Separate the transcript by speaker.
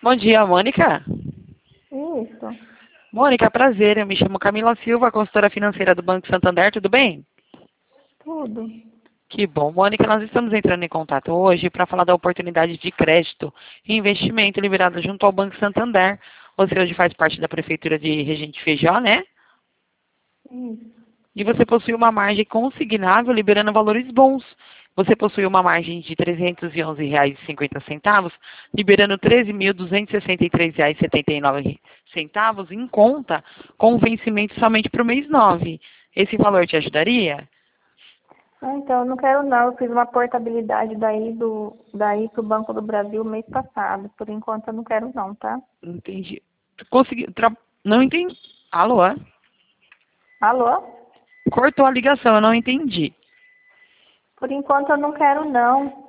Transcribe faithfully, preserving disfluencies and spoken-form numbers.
Speaker 1: Bom dia, Mônica.
Speaker 2: Isso.
Speaker 1: Mônica, prazer. Eu me chamo Camila Silva, consultora financeira do Banco Santander. Tudo bem?
Speaker 2: Tudo.
Speaker 1: Que bom. Mônica, nós estamos entrando em contato hoje para falar da oportunidade de crédito e investimento liberada junto ao Banco Santander. Você hoje faz parte da Prefeitura de Regente Feijó, né?
Speaker 2: Isso.
Speaker 1: E você possui uma margem consignável liberando valores bons. Você possui uma margem de trezentos e onze reais e cinquenta centavos, liberando treze mil duzentos e sessenta e três reais e setenta e nove centavos em conta, com vencimento somente para o mês nove. Esse valor te ajudaria?
Speaker 2: Ah, então, eu não quero não. Eu fiz uma portabilidade daí do daí pro Banco do Brasil mês passado. Por enquanto eu não quero não, tá?
Speaker 1: Entendi. Consegui... Tra... Não entendi. Alô?
Speaker 2: Alô?
Speaker 1: Cortou a ligação, eu não entendi.
Speaker 2: Por enquanto eu não quero não.